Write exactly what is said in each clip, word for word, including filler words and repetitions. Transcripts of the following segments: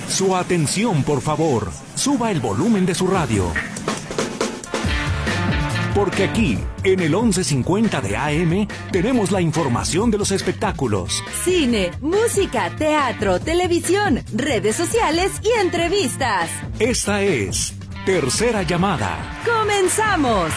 Su atención, por favor. Suba el volumen de su radio. Porque aquí, en el once cincuenta de A M, tenemos la información de los espectáculos. Cine, música, teatro, televisión, redes sociales y entrevistas. Esta es Tercera Llamada. ¡Comenzamos!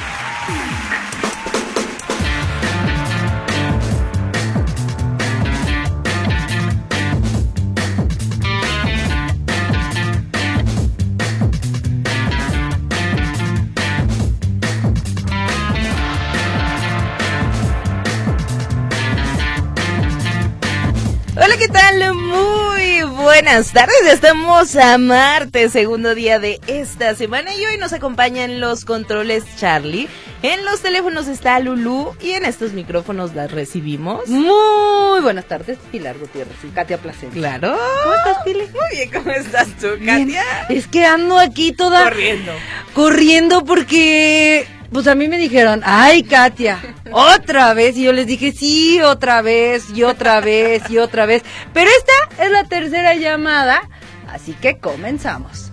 Hola, ¿qué tal? Muy buenas tardes, estamos a martes, segundo día de esta semana y hoy nos acompañan los controles Charlie, en los teléfonos está Lulú y en estos micrófonos las recibimos. Muy buenas tardes, Pilar Gutiérrez y Katia Plasencia. Claro. ¿Cómo estás, Pili? Muy bien, ¿cómo estás tú, Bien. Katia? Es que ando aquí toda... Corriendo. Corriendo porque... Pues a mí me dijeron, ay, Katia, otra vez. Y yo les dije, sí, otra vez, y otra vez, y otra vez. Pero esta es la tercera llamada, así que comenzamos.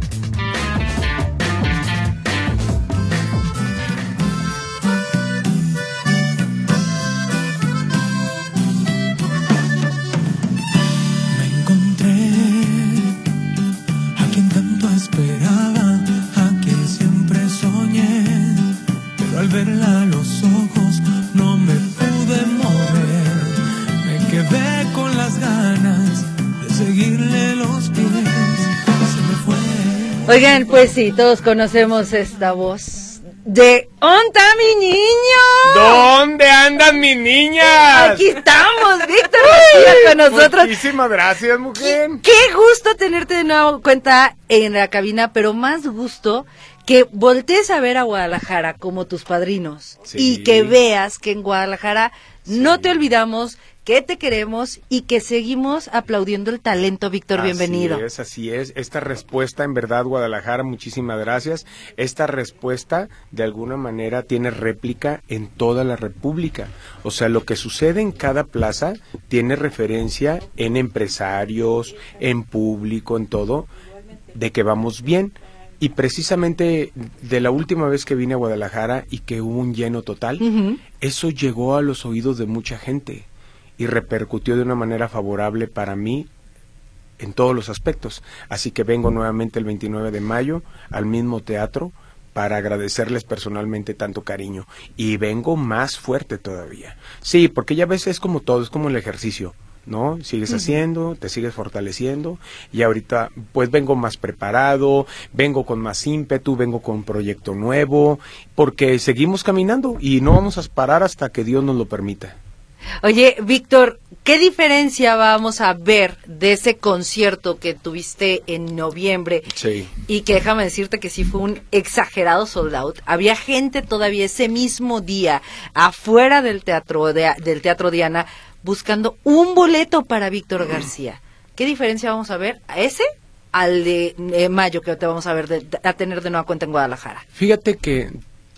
Me encontré a quien tanto esperaba, a quien siempre soñé. Al verla a los ojos no me pude mover, me quedé con las ganas de seguirle los pies, se me fue. Oigan, pues sí, todos conocemos esta voz de ¿Onta mi niño? ¿Dónde andan mis niñas? Aquí estamos, Víctor García con nosotros. Muchísimas gracias, mujer. Qué, qué gusto tenerte de nuevo cuenta en la cabina, pero más gusto que voltees a ver a Guadalajara como tus padrinos, sí, y que veas que en Guadalajara sí. No te olvidamos, que te queremos y que seguimos aplaudiendo el talento. Víctor, así bienvenido. Así es, así es. Esta respuesta, en verdad, Guadalajara, muchísimas gracias. Esta respuesta, de alguna manera, tiene réplica en toda la República. O sea, lo que sucede en cada plaza tiene referencia en empresarios, en público, en todo, de que vamos bien. Y precisamente de la última vez que vine a Guadalajara y que hubo un lleno total, uh-huh. Eso llegó a los oídos de mucha gente y repercutió de una manera favorable para mí en todos los aspectos. Así que vengo nuevamente el veintinueve de mayo al mismo teatro para agradecerles personalmente tanto cariño. Y vengo más fuerte todavía. Sí, porque ya ves, es como todo, es como el ejercicio, ¿no? Sigues uh-huh. haciendo, te sigues fortaleciendo y ahorita pues vengo más preparado, vengo con más ímpetu, vengo con un proyecto nuevo, porque seguimos caminando y no vamos a parar hasta que Dios nos lo permita. Oye, Víctor, ¿qué diferencia vamos a ver de ese concierto que tuviste en noviembre? Sí. Y que déjame decirte que sí fue un exagerado sold out. Había gente todavía ese mismo día afuera del teatro de, del Teatro Diana buscando un boleto para Víctor García. ¿Qué diferencia vamos a ver a ese al de eh, mayo que te vamos a ver de, a tener de nueva cuenta en Guadalajara? Fíjate que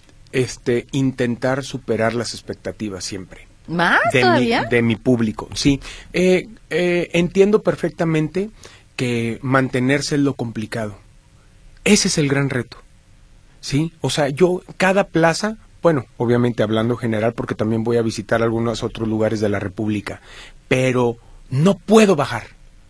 este intentar superar las expectativas siempre. ¿Más de todavía? Mi, de mi público, sí. Eh, eh, entiendo perfectamente que mantenerse es lo complicado. Ese es el gran reto, ¿sí? O sea, yo, cada plaza, bueno, obviamente hablando general, porque también voy a visitar algunos otros lugares de la República, pero no puedo bajar.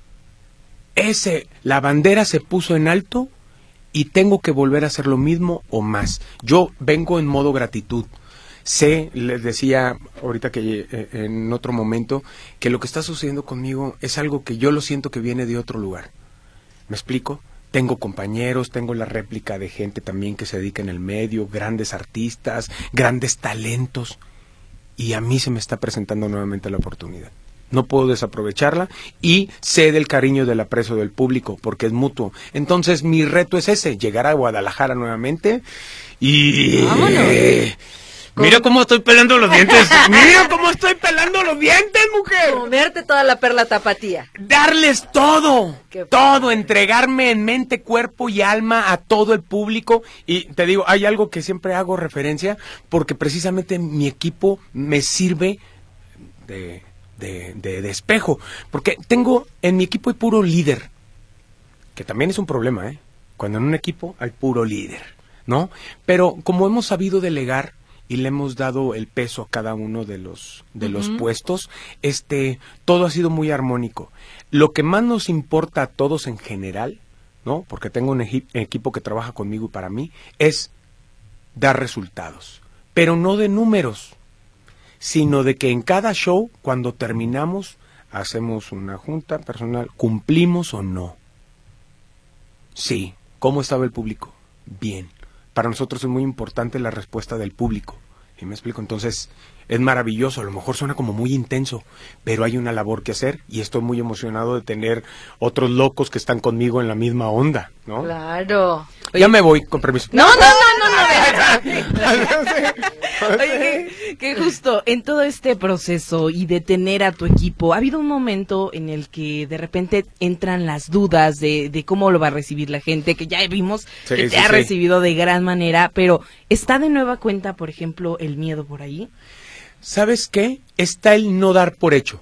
Ese, la bandera se puso en alto y tengo que volver a hacer lo mismo o más. Yo vengo en modo gratitud. Sé, les decía ahorita que eh, en otro momento, que lo que está sucediendo conmigo es algo que yo lo siento que viene de otro lugar. ¿Me explico? Tengo compañeros, tengo la réplica de gente también que se dedica en el medio, grandes artistas, grandes talentos, y a mí se me está presentando nuevamente la oportunidad. No puedo desaprovecharla y sé del cariño del aprecio del público porque es mutuo. Entonces mi reto es ese, llegar a Guadalajara nuevamente y... ¡vámonos! Mira cómo estoy pelando los dientes. Mira cómo estoy pelando los dientes, mujer. Comerte toda la perla tapatía. Darles todo. Qué todo. padre. Entregarme en mente, cuerpo y alma a todo el público. Y te digo, hay algo que siempre hago referencia porque precisamente mi equipo me sirve de, de, de, de espejo. Porque tengo, en mi equipo hay puro líder. que también es un problema, ¿eh? Cuando en un equipo hay puro líder, ¿no? Pero como hemos sabido delegar y le hemos dado el peso a cada uno de los de uh-huh. los puestos, este, todo ha sido muy armónico. Lo que más nos importa a todos en general, ¿no? Porque tengo un eji- equipo que trabaja conmigo y para mí, es dar resultados, pero no de números, sino de que en cada show, cuando terminamos, hacemos una junta personal, ¿cumplimos o no? Sí. ¿Cómo estaba el público? Bien. Para nosotros es muy importante la respuesta del público. ¿Sí me explico? Entonces, es maravilloso. A lo mejor suena como muy intenso, pero hay una labor que hacer y estoy muy emocionado de tener otros locos que están conmigo en la misma onda, ¿no? Claro. Oye, ya me voy, con permiso. No, no, no, no, no. Oye, que, que justo en todo este proceso y de tener a tu equipo, ha habido un momento en el que de repente entran las dudas de, de cómo lo va a recibir la gente, que ya vimos sí, que te sí, ha sí. recibido de gran manera, pero ¿está de nueva cuenta, por ejemplo, el miedo por ahí? ¿Sabes qué? Está el no dar por hecho.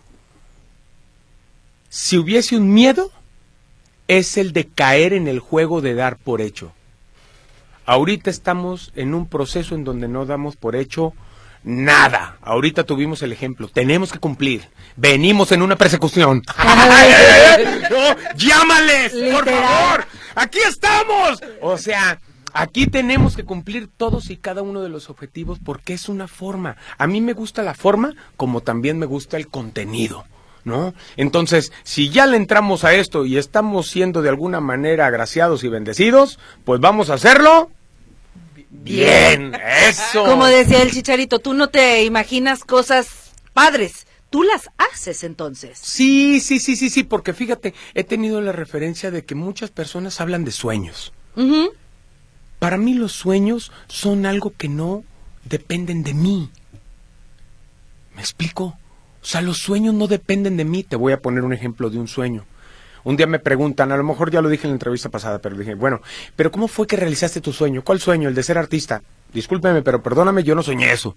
Si hubiese un miedo, es el de caer en el juego de dar por hecho. Ahorita estamos en un proceso en donde no damos por hecho nada. Ahorita tuvimos el ejemplo. Tenemos que cumplir. Venimos en una persecución. No, ¡llámales, por favor! ¡Aquí estamos! O sea, aquí tenemos que cumplir todos y cada uno de los objetivos porque es una forma. A mí me gusta la forma como también me gusta el contenido, ¿no? Entonces, si ya le entramos a esto y estamos siendo de alguna manera agraciados y bendecidos, pues vamos a hacerlo bien. Eso. Como decía el Chicharito, tú no te imaginas cosas padres, tú las haces entonces. Sí, sí, sí, sí, sí, porque fíjate, he tenido la referencia de que muchas personas hablan de sueños. Uh-huh. Para mí los sueños son algo que no dependen de mí. ¿Me explico? O sea, los sueños no dependen de mí. Te voy a poner un ejemplo de un sueño. Un día me preguntan, a lo mejor ya lo dije en la entrevista pasada, pero dije, bueno, ¿pero cómo fue que realizaste tu sueño? ¿Cuál sueño? El de ser artista. Discúlpeme, pero perdóname, yo no soñé eso.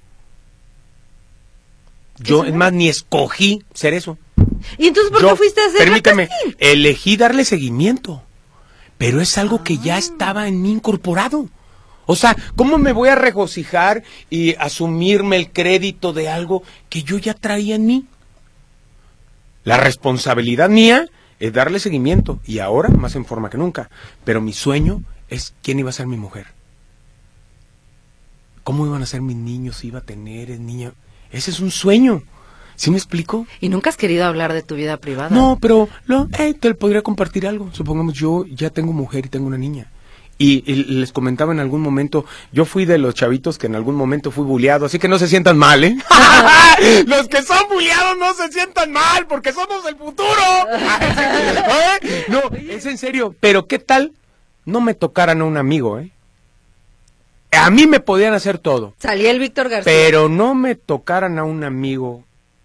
Yo, es más, ni escogí ser eso. ¿Y entonces por yo, qué fuiste a hacer permíteme, casting? Elegí darle seguimiento, pero es algo que ya estaba en mí incorporado. O sea, ¿cómo me voy a regocijar y asumirme el crédito de algo que yo ya traía en mí? La responsabilidad mía es darle seguimiento, y ahora más en forma que nunca. Pero mi sueño es quién iba a ser mi mujer. ¿Cómo iban a ser mis niños? Si iba a tener el niño. Ese es un sueño. ¿Sí me explico? ¿Y nunca has querido hablar de tu vida privada? No, pero lo, eh, te podría compartir algo. Supongamos, yo ya tengo mujer y tengo una niña. Y, y les comentaba en algún momento, yo fui de los chavitos que en algún momento fui bulleado, así que no se sientan mal, ¿eh? Los que son bulleados no se sientan mal, porque somos el futuro. ¿Eh? No, es en serio. Pero ¿qué tal no me tocaran a un amigo, eh? A mí me podían hacer todo. Salía el Víctor García. Pero no me tocaran a un amigo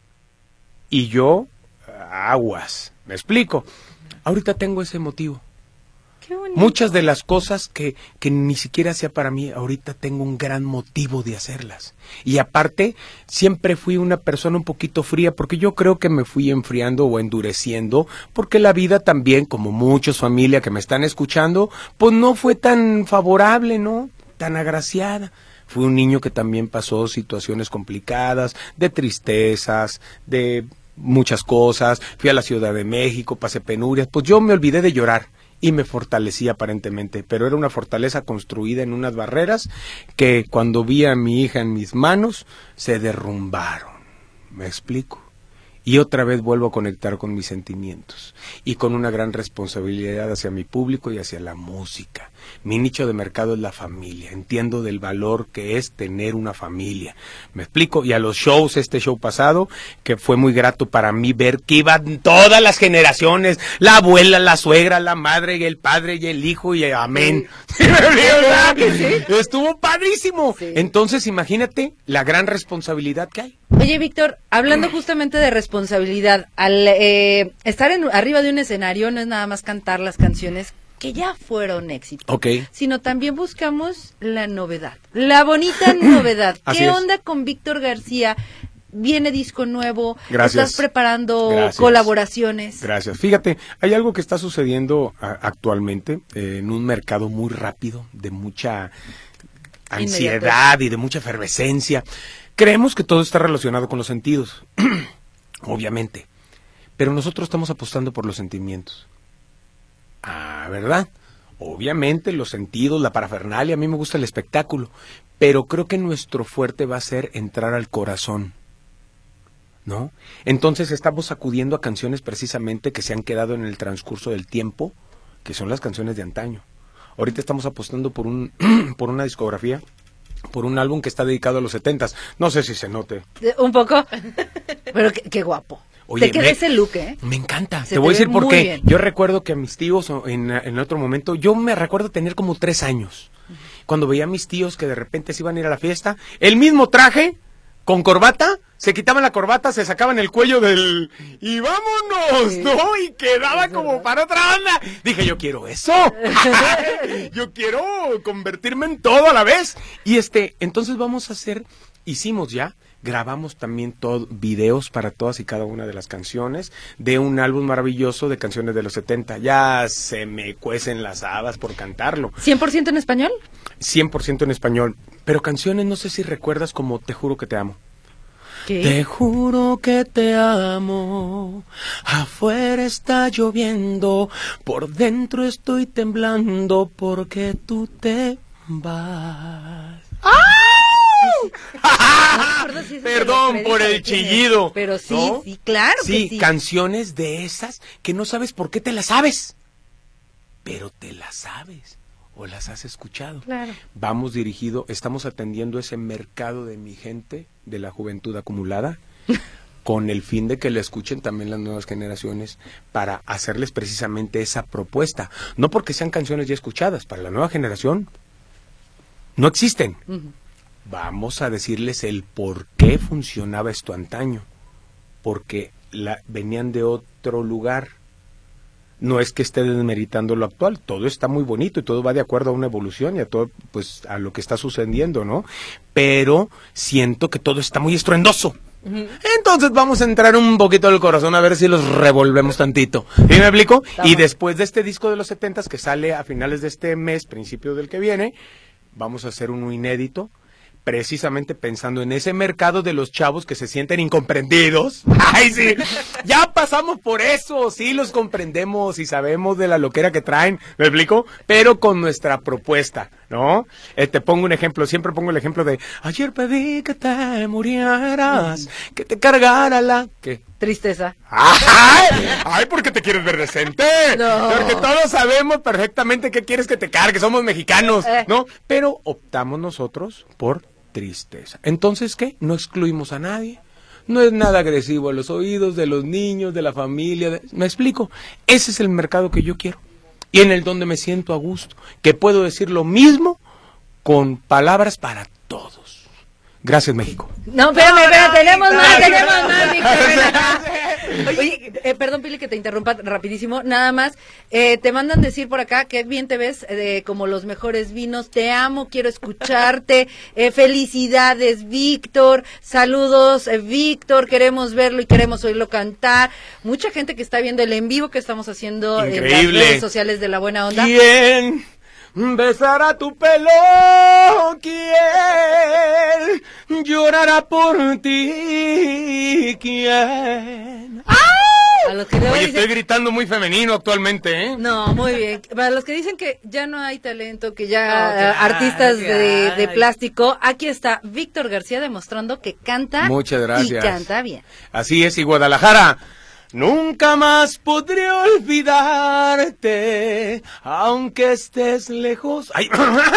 y yo, aguas. ¿Me explico? Ahorita tengo ese motivo. Qué bonito. Muchas de las cosas que, que ni siquiera hacía para mí, ahorita tengo un gran motivo de hacerlas. Y aparte, siempre fui una persona un poquito fría, porque yo creo que me fui enfriando o endureciendo, porque la vida también, como muchos familia que me están escuchando, pues no fue tan favorable, ¿no? Tan agraciada. Fui un niño que también pasó situaciones complicadas, de tristezas, de muchas cosas. Fui a la Ciudad de México, pasé penurias, pues yo me olvidé de llorar. Y me fortalecí aparentemente, pero era una fortaleza construida en unas barreras que cuando vi a mi hija en mis manos, se derrumbaron. ¿Me explico? Y otra vez vuelvo a conectar con mis sentimientos y con una gran responsabilidad hacia mi público y hacia la música. Mi nicho de mercado es la familia. Entiendo del valor que es tener una familia. ¿Me explico? Y a los shows, este show pasado, que fue muy grato para mí ver que iban todas las generaciones, la abuela, la suegra, la madre, y el padre y el hijo, y amén. ¿Sí? ¿Sí? Estuvo padrísimo. Sí. Entonces, imagínate la gran responsabilidad que hay. Oye, Víctor, hablando justamente de responsabilidad, al eh, estar en, arriba de un escenario no es nada más cantar las canciones que ya fueron éxito, okay, sino también buscamos la novedad, la bonita novedad. ¿Qué es. onda con Víctor García? viene disco nuevo, Gracias. estás preparando Gracias. colaboraciones. Gracias. Fíjate, hay algo que está sucediendo a, actualmente eh, en un mercado muy rápido, de mucha ansiedad y de mucha efervescencia. Creemos que todo está relacionado con los sentidos, obviamente, pero nosotros estamos apostando por los sentimientos. Ah, ¿verdad? Obviamente los sentidos, la parafernalia, a mí me gusta el espectáculo, pero creo que nuestro fuerte va a ser entrar al corazón, ¿no? Entonces estamos acudiendo a canciones precisamente que se han quedado en el transcurso del tiempo, que son las canciones de antaño. Ahorita estamos apostando por un por una discografía, por un álbum que está dedicado a los setentas. No sé si se note. Un poco, pero qué, qué guapo. Oye, te queda me, ese look, ¿eh? Me encanta. Se te te voy a ve decir por muy qué. bien. Yo recuerdo que a mis tíos en, en otro momento, yo me recuerdo tener como tres años. Cuando veía a mis tíos que de repente se iban a ir a la fiesta, el mismo traje, con corbata, se quitaban la corbata, se sacaban el cuello del... ¡y vámonos! Sí. ¿No? Y quedaba como para otra banda. Dije, yo quiero eso. Yo quiero convertirme en todo a la vez. Y este, entonces vamos a hacer, hicimos ya, grabamos también todo, videos para todas y cada una de las canciones de un álbum maravilloso de canciones de los setenta. Ya se me cuecen las habas por cantarlo. ¿cien por ciento en español? cien por ciento en español. Pero canciones, no sé si recuerdas, como Te juro que te amo. ¿Qué? Te juro que te amo, afuera está lloviendo, por dentro estoy temblando porque tú te vas. No recuerdo si ese se Perdón lo por predica el de quién es, chillido. pero sí, ¿no? sí, claro Sí, que sí. canciones de esas que no sabes por qué te las sabes, pero te las sabes o las has escuchado. Claro. Vamos dirigido, estamos atendiendo ese mercado de mi gente, de la juventud acumulada, con el fin de que lo escuchen también las nuevas generaciones, para hacerles precisamente esa propuesta. No porque sean canciones ya escuchadas, para la nueva generación no existen. Ujú. Vamos a decirles el por qué funcionaba esto antaño, porque la, venían de otro lugar. No es que esté desmeritando lo actual, todo está muy bonito y todo va de acuerdo a una evolución y a todo, pues, a lo que está sucediendo, ¿no? Pero siento que todo está muy estruendoso. Uh-huh. Entonces vamos a entrar un poquito al corazón a ver si los revolvemos tantito. ¿Sí me explico? Estamos. Y después de este disco de los setentas que sale a finales de este mes, principio del que viene, vamos a hacer uno inédito, precisamente pensando en ese mercado de los chavos que se sienten incomprendidos. ¡Ay, sí! Ya pasamos por eso, sí los comprendemos y sabemos de la loquera que traen, ¿me explico? Pero con nuestra propuesta, ¿no? Eh, te pongo un ejemplo, siempre pongo el ejemplo de ayer pedí que te murieras, mm. que te cargara la... ¿Qué? Tristeza. ¡Ay! ¡Ay, porque te quieres ver decente! No. Porque todos sabemos perfectamente qué quieres que te cargue, somos mexicanos, eh. ¿no? Pero optamos nosotros por tristeza. Entonces, ¿qué? No excluimos a nadie. No es nada agresivo a los oídos de los niños, de la familia. De... ¿Me explico? Ese es el mercado que yo quiero. Y en el donde me siento a gusto. Que puedo decir lo mismo con palabras para todos. Gracias, México. No, espérame, espérame, tenemos más, tenemos más, Víctor. Oye, eh, perdón, Pili, que te interrumpa rapidísimo, nada más, eh, te mandan decir por acá que bien te ves eh, como los mejores vinos, te amo, quiero escucharte, eh, felicidades, Víctor, saludos, eh, Víctor, queremos verlo y queremos oírlo cantar, mucha gente que está viendo el en vivo que estamos haciendo Increíble. En las redes sociales de La Buena Onda. ¿Quién besará tu pelo? ¿Quién llorará por ti? ¿Quién? A los que luego Oye, dicen... estoy gritando muy femenino actualmente, ¿eh? No, muy bien. Para los que dicen que ya no hay talento, que ya No, que uh, artistas ay, de, ay. de plástico, aquí está Víctor García demostrando que canta Muchas gracias. y canta bien. Así es, y Guadalajara, nunca más podré olvidarte, aunque estés lejos ay,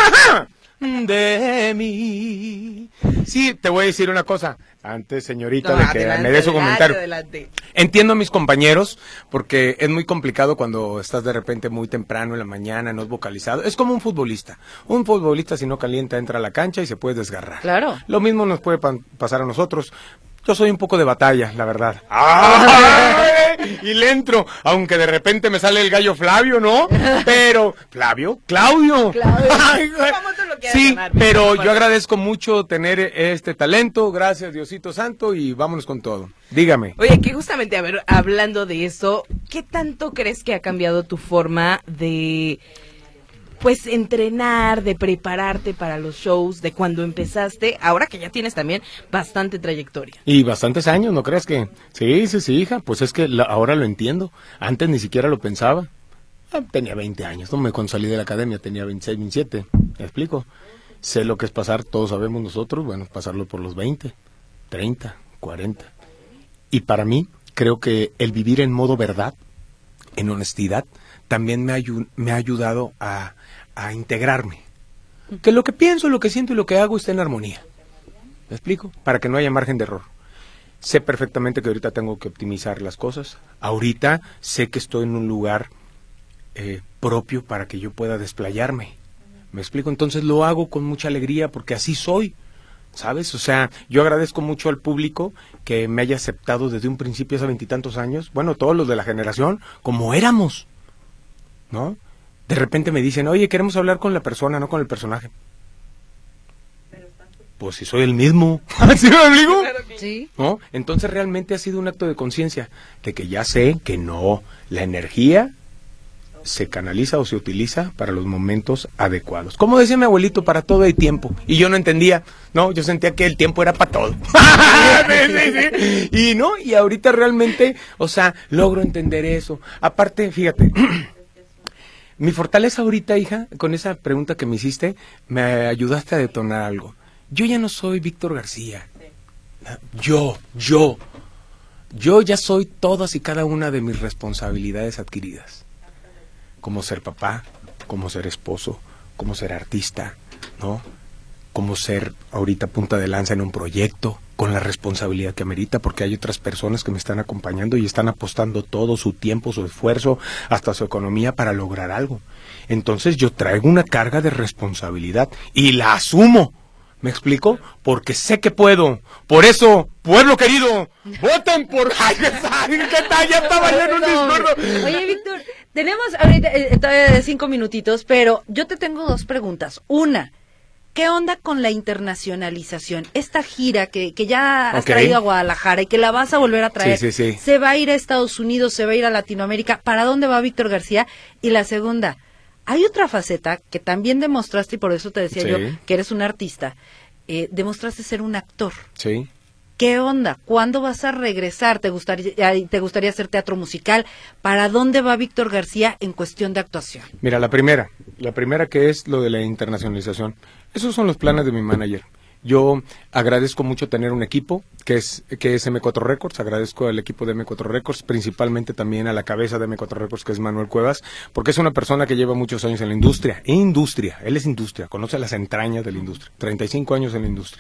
de mí. Sí, te voy a decir una cosa, antes, señorita, No, de que adelante, me dé su adelante, comentario. adelante. Entiendo a mis compañeros, porque es muy complicado cuando estás de repente muy temprano en la mañana, no es vocalizado. Es como un futbolista. Un futbolista, si no calienta, entra a la cancha y se puede desgarrar. Claro. Lo mismo nos puede pa- pasar a nosotros. Yo soy un poco de batalla, la verdad. ¡Ay! Y le entro, aunque de repente me sale el gallo Flavio, ¿no? Pero, ¿Flavio? ¡Claudio! Claudio. Ay, güey. Famoso lo que Sí, ganar. pero yo agradezco mucho tener este talento, gracias Diosito Santo, y vámonos con todo. Dígame. Oye, que justamente, a ver, hablando de eso, ¿qué tanto crees que ha cambiado tu forma de, pues, entrenar, de prepararte para los shows, de cuando empezaste, ahora que ya tienes también bastante trayectoria? Y bastantes años, ¿no crees que? Sí, sí, sí, hija, pues es que la, ahora lo entiendo, antes ni siquiera lo pensaba. Ah, tenía veinte años, ¿no? Me cuando salí de la academia tenía veintiséis, veintisiete, ¿me explico? Sé lo que es pasar, todos sabemos nosotros, bueno, pasarlo por los veinte, treinta, cuarenta. Y para mí, creo que el vivir en modo verdad, en honestidad, también me, ayu- me ha ayudado a, a integrarme. Que lo que pienso, lo que siento y lo que hago esté en armonía. ¿Me explico? Para que no haya margen de error. Sé perfectamente que ahorita tengo que optimizar las cosas. Ahorita sé que estoy en un lugar eh, propio para que yo pueda desplayarme. ¿Me explico? Entonces lo hago con mucha alegría porque así soy. ¿Sabes? O sea, yo agradezco mucho al público que me haya aceptado desde un principio hace veintitantos años, bueno, todos los de la generación, como éramos, ¿no? De repente me dicen, oye, queremos hablar con la persona, no con el personaje. Pues si soy el mismo, ¿sí me explico? Sí. ¿No? Entonces realmente ha sido un acto de conciencia, de que ya sé que no, la energía se canaliza o se utiliza para los momentos adecuados. Como decía mi abuelito, para todo hay tiempo. Y yo no entendía, no, yo sentía que el tiempo era para todo. Sí, sí, sí. Y no, y ahorita realmente, o sea, logro entender eso. Aparte, fíjate, mi fortaleza ahorita, hija, con esa pregunta que me hiciste, me ayudaste a detonar algo. Yo ya no soy Víctor García. Yo, yo, yo ya soy todas y cada una de mis responsabilidades adquiridas. Como ser papá, como ser esposo, como ser artista, ¿no? Como ser ahorita punta de lanza en un proyecto, con la responsabilidad que amerita, porque hay otras personas que me están acompañando y están apostando todo su tiempo, su esfuerzo, hasta su economía para lograr algo. Entonces yo traigo una carga de responsabilidad y la asumo. ¿Me explico? Porque sé que puedo. Por eso, pueblo querido, voten por... ¡Ay, qué tal! Ya estaba yo en un discurso. Oye, Víctor, tenemos ahorita eh, todavía cinco minutitos, pero yo te tengo dos preguntas. Una, ¿qué onda con la internacionalización? Esta gira que, que ya has Okay. traído a Guadalajara y que la vas a volver a traer, Sí, sí, sí. ¿se va a ir a Estados Unidos, se va a ir a Latinoamérica? ¿Para dónde va Víctor García? Y la segunda, hay otra faceta que también demostraste, y por eso te decía Sí. yo que eres un artista, eh, demostraste ser un actor. Sí. ¿Qué onda? ¿Cuándo vas a regresar? ¿Te gustaría, te gustaría hacer teatro musical? ¿Para dónde va Víctor García en cuestión de actuación? Mira, la primera, la primera que es lo de la internacionalización. Esos son los planes de mi manager. Yo agradezco mucho tener un equipo que es que es eme cuatro Records, agradezco al equipo de eme cuatro Records, principalmente también a la cabeza de eme cuatro Records, que es Manuel Cuevas, porque es una persona que lleva muchos años en la industria, industria, él es industria, conoce las entrañas de la industria, treinta y cinco años en la industria.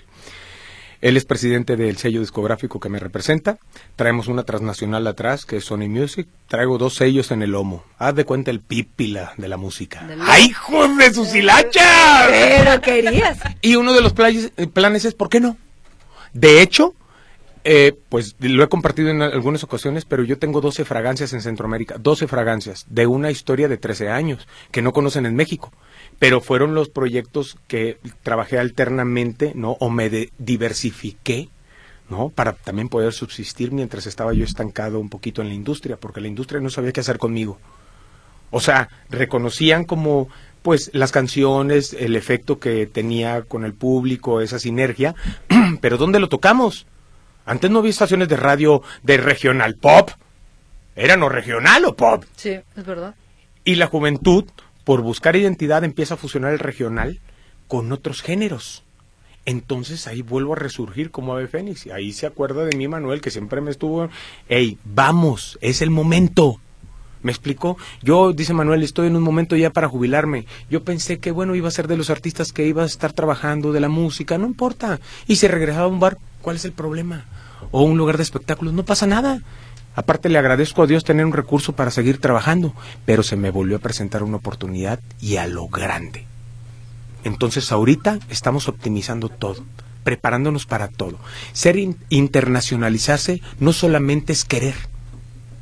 Él es presidente del sello discográfico que me representa. Traemos una transnacional atrás, que es Sony Music. Traigo dos sellos en el lomo. Haz de cuenta el pípila de la música. ¡Ay, hijos de sus hilachas! Pero querías. Y uno de los planes, planes es, ¿por qué no? De hecho, eh, pues lo he compartido en algunas ocasiones, pero yo tengo doce fragancias en Centroamérica. doce fragancias de una historia de trece años, que no conocen en México. Pero fueron los proyectos que trabajé alternamente, ¿no? O me de- diversifiqué, ¿no? Para también poder subsistir mientras estaba yo estancado un poquito en la industria, porque la industria no sabía qué hacer conmigo. O sea, reconocían como, pues, las canciones, el efecto que tenía con el público, esa sinergia, pero ¿dónde lo tocamos? Antes no había estaciones de radio de regional pop. ¿Eran o regional o pop? Sí, es verdad. Y la juventud, por buscar identidad, empieza a fusionar el regional con otros géneros. Entonces ahí vuelvo a resurgir como ave fénix. Y ahí se acuerda de mí Manuel, que siempre me estuvo, hey, vamos, es el momento. ¿Me explico? Yo, dice Manuel, estoy en un momento ya para jubilarme. Yo pensé que, bueno, iba a ser de los artistas que iba a estar trabajando, de la música, no importa. Y si regresaba a un bar, ¿cuál es el problema? O un lugar de espectáculos, no pasa nada. Aparte le agradezco a Dios tener un recurso para seguir trabajando, pero se me volvió a presentar una oportunidad y a lo grande. Entonces ahorita estamos optimizando todo, preparándonos para todo. Ser in- internacionalizarse no solamente es querer,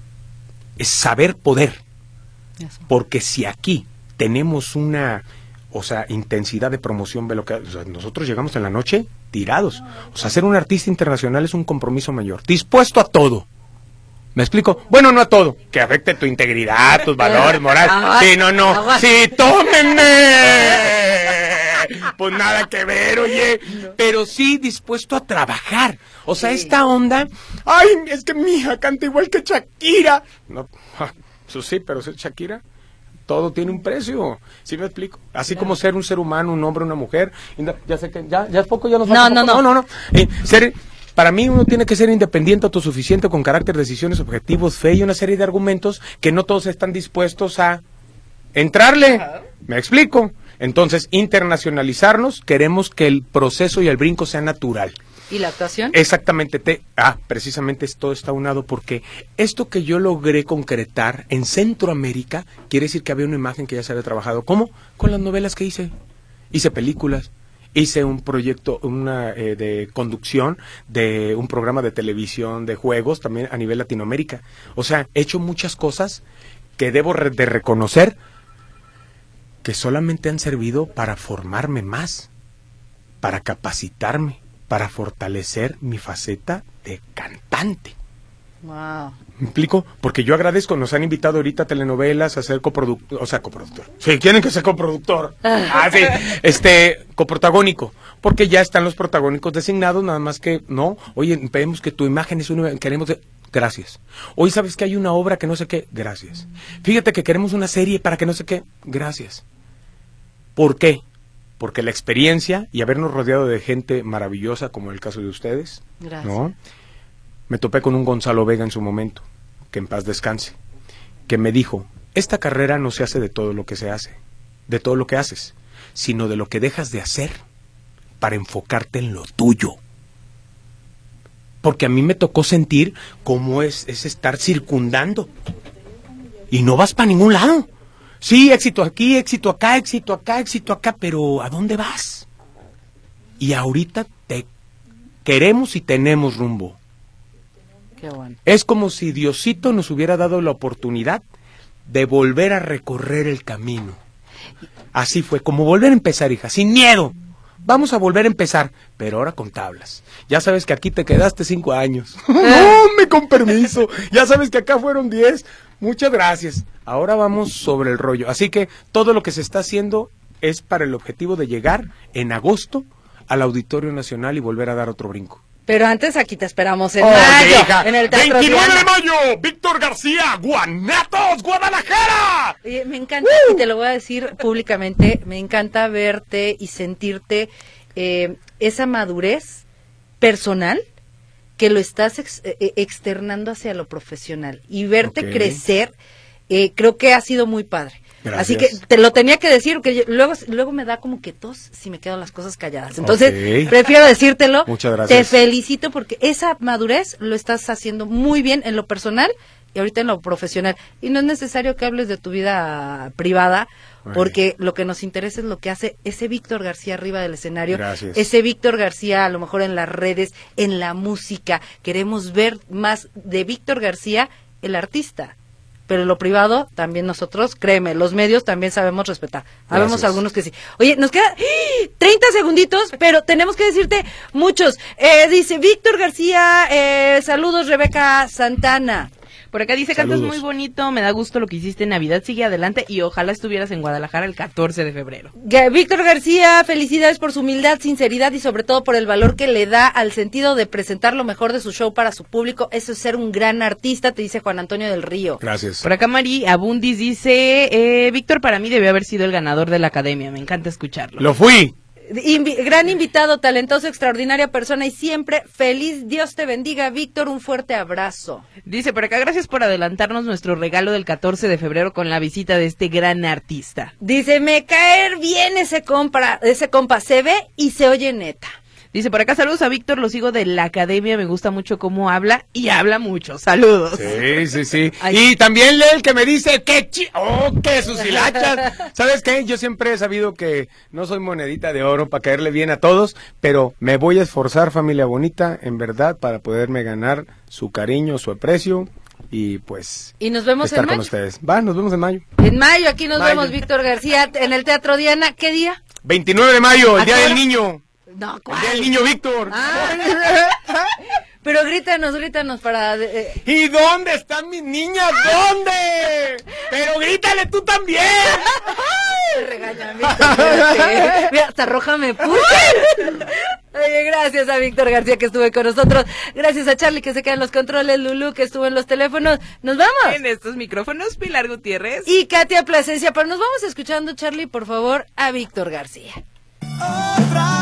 es saber poder. Porque si aquí tenemos una o sea, intensidad de promoción, ve lo que, o sea, nosotros llegamos en la noche tirados. O sea, ser un artista internacional es un compromiso mayor, dispuesto a todo. ¿Me explico? Bueno, no a todo, que afecte tu integridad, tus valores, moral. Sí, no, no, sí, tómenme. Pues nada que ver, oye, pero sí dispuesto a trabajar. O sea, esta onda, ay, es que mi hija canta igual que Shakira. No, eso sí, pero ser Shakira, todo tiene un precio. ¿Sí me explico? Así como ser un ser humano, un hombre, una mujer. Ya sé que, ya, ya es poco, ya nos No, no, no, no, no, no. Eh, ser... Para mí uno tiene que ser independiente, autosuficiente, con carácter, decisiones, objetivos, fe y una serie de argumentos que no todos están dispuestos a entrarle. ¿Me explico? Entonces, internacionalizarnos, queremos que el proceso y el brinco sea natural. ¿Y la actuación? Exactamente. Te, ah, precisamente esto está unado porque esto que yo logré concretar en Centroamérica, quiere decir que había una imagen que ya se había trabajado. ¿Cómo? Con las novelas que hice. Hice películas. Hice un proyecto una eh, de conducción de un programa de televisión de juegos también a nivel Latinoamérica. O sea, he hecho muchas cosas que debo re de reconocer que solamente han servido para formarme más, para capacitarme, para fortalecer mi faceta de cantante. Wow. ¿Me explico? Porque yo agradezco, nos han invitado ahorita a telenovelas a ser coproductor, o sea, coproductor. Sí, quieren que sea coproductor. Ah, sí, este, coprotagónico, porque ya están los protagónicos designados, nada más que, no, oye, vemos que tu imagen es una, queremos, de, gracias. Hoy sabes que hay una obra que no sé qué, gracias. Fíjate que queremos una serie para que no sé qué, gracias. ¿Por qué? Porque la experiencia y habernos rodeado de gente maravillosa, como el caso de ustedes, gracias. ¿no? Me topé con un Gonzalo Vega en su momento, que en paz descanse, que me dijo, esta carrera no se hace de todo lo que se hace, de todo lo que haces, sino de lo que dejas de hacer para enfocarte en lo tuyo. Porque a mí me tocó sentir cómo es, es estar circundando y no vas para ningún lado. Sí, éxito aquí, éxito acá, éxito acá, éxito acá, pero ¿a dónde vas? Y ahorita te queremos y tenemos rumbo. Qué bueno. Es como si Diosito nos hubiera dado la oportunidad de volver a recorrer el camino. Así fue, como volver a empezar, hija, sin miedo. Vamos a volver a empezar, pero ahora con tablas. Ya sabes que aquí te quedaste cinco años. No, me con permiso. Ya sabes que acá fueron diez. Muchas gracias. Ahora vamos sobre el rollo. Así que todo lo que se está haciendo es para el objetivo de llegar en agosto al Auditorio Nacional y volver a dar otro brinco. Pero antes aquí te esperamos en Oye, mayo, hija, en el Teatro veintinueve Diana. de mayo, Víctor García, Guanatos, Guadalajara. Oye, me encanta, uh. y te lo voy a decir públicamente, me encanta verte y sentirte eh, esa madurez personal que lo estás ex, eh, externando hacia lo profesional y verte okay. crecer, eh, creo que ha sido muy padre. Gracias. Así que te lo tenía que decir, porque yo, luego luego me da como que tos si me quedo las cosas calladas. Entonces, okay. prefiero decírtelo. Muchas gracias. Te felicito porque esa madurez lo estás haciendo muy bien en lo personal y ahorita en lo profesional. Y no es necesario que hables de tu vida privada, porque lo que nos interesa es lo que hace ese Víctor García arriba del escenario. Gracias. Ese Víctor García a lo mejor en las redes, en la música. Queremos ver más de Víctor García, el artista. Pero en lo privado, también nosotros, créeme, los medios también sabemos respetar. Habemos algunos que sí. Oye, nos queda treinta segunditos, pero tenemos que decirte muchos. Eh, dice Víctor García, eh, saludos Rebeca Santana. Por acá dice, cantas muy bonito, me da gusto lo que hiciste en Navidad, sigue adelante y ojalá estuvieras en Guadalajara el catorce de febrero. Víctor García, felicidades por su humildad, sinceridad y sobre todo por el valor que le da al sentido de presentar lo mejor de su show para su público. Eso es ser un gran artista, te dice Juan Antonio del Río. Gracias. Por acá Mari Abundis dice, eh, Víctor para mí debió haber sido el ganador de la academia, me encanta escucharlo. Lo fui. Invi gran invitado, talentoso, extraordinaria persona y siempre feliz. Dios te bendiga, Víctor, un fuerte abrazo. Dice por acá, gracias por adelantarnos nuestro regalo del catorce de febrero con la visita de este gran artista. Dice, me caer bien ese compa, ese compa, se ve y se oye neta. Dice por acá, saludos a Víctor, lo sigo de la academia, me gusta mucho cómo habla y habla mucho, saludos. Sí, sí, sí. Ay. Y también lee el que me dice, que chi... ¡Oh, qué sus hilachas! ¿Sabes qué? Yo siempre he sabido que no soy monedita de oro para caerle bien a todos, pero me voy a esforzar, familia bonita, en verdad, para poderme ganar su cariño, su aprecio y pues Y nos vemos estar en con mayo. ustedes. Va, nos vemos en mayo. En mayo, aquí nos Mayo. vemos, Víctor García, en el Teatro Diana. ¿Qué día? veintinueve de mayo, ¿A el Día qué del hora? Niño. No, El ¿cuál? Día del Niño Víctor. Ah. Pero grítanos, grítanos para... eh, ¿Y dónde están mis niñas? ¿Dónde? Pero grítale tú también. Me regañan, Víctor, espérate. Mira, hasta roja me puse. Oye, gracias a Víctor García que estuvo con nosotros. Gracias a Charlie que se queda en los controles, Lulú que estuvo en los teléfonos. Nos vamos. En estos micrófonos, Pilar Gutiérrez. Y Katia Plasencia, pero nos vamos escuchando, Charlie, por favor, a Víctor García. Otra